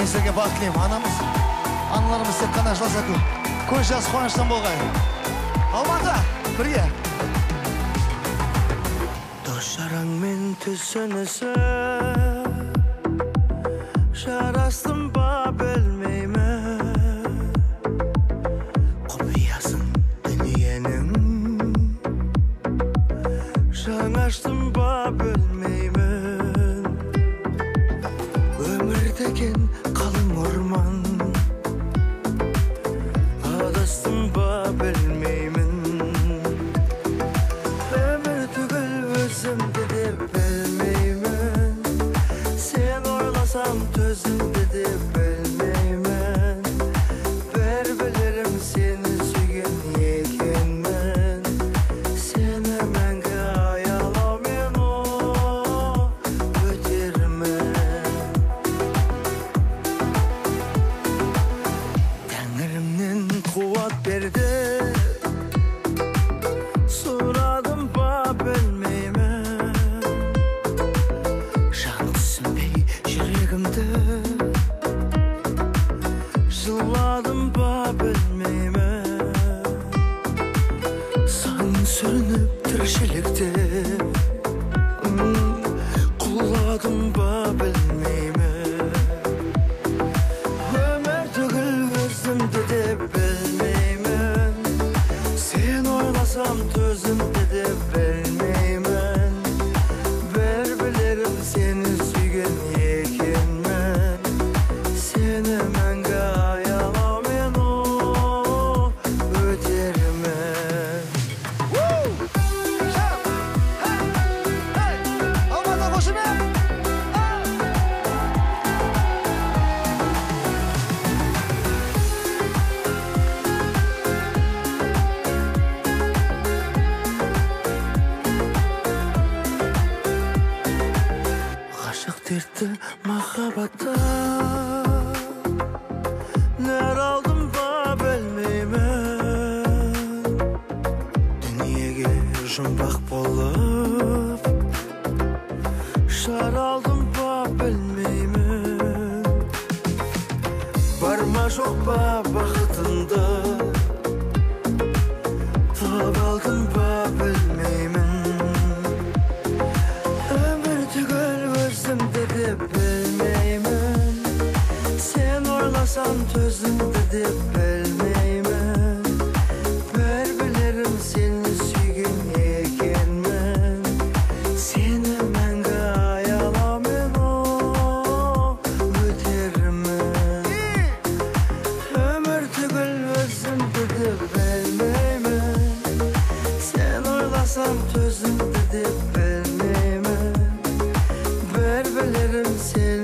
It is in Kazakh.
Мен сіздерге бақыт тілеймін. Анамыз, аналарымыз тек қана жыласа көз жас қуаныштан болғай. Алматы, бірге. Дос-жараңмен түсінісі жарастым ба білмеймін, құпиясын дүниенің жаңаштым ба білмеймін, өмір деген қалың орман, адастым ба білмеймін, өмір түгіл өзімді де білмеймін, сен ойласам төзімді де білмеймін, бір білерім сені сүйген екенмін, сені мәңгі аялаумен өтермін. Тәңірімнен қуат берді, сұрадым ба білмеймін, жан түсінбей жүрегімді жыладым ба білмеймін, саған сүрініп тіршілікте құладым ба білмеймін, өмір түгіл өзімді де білмеймін, сен ойласам төзімді де білмеймін, бір білерім сені сүйген екенмін, сені мәңгі аялаумен өтермін. Алматы қошымен. Ғашық дертті махаббатта нәр алдым ба білмеймін, дүниеге жұмбақ болып жар алдым ба білмеймін, бар ма жоқ па бақытыңды таба алдым ба білмеймін, өмір түгіл өзімді де білмеймін, сен ойласам төзімді де білмеймін, бір білерім сені сүйген екенмін, сені мәңгі аялаумен өтермін, өмір түгіл өзімді де білмеймін, сен ойласам төзімді де білмеймін, бір білерім сені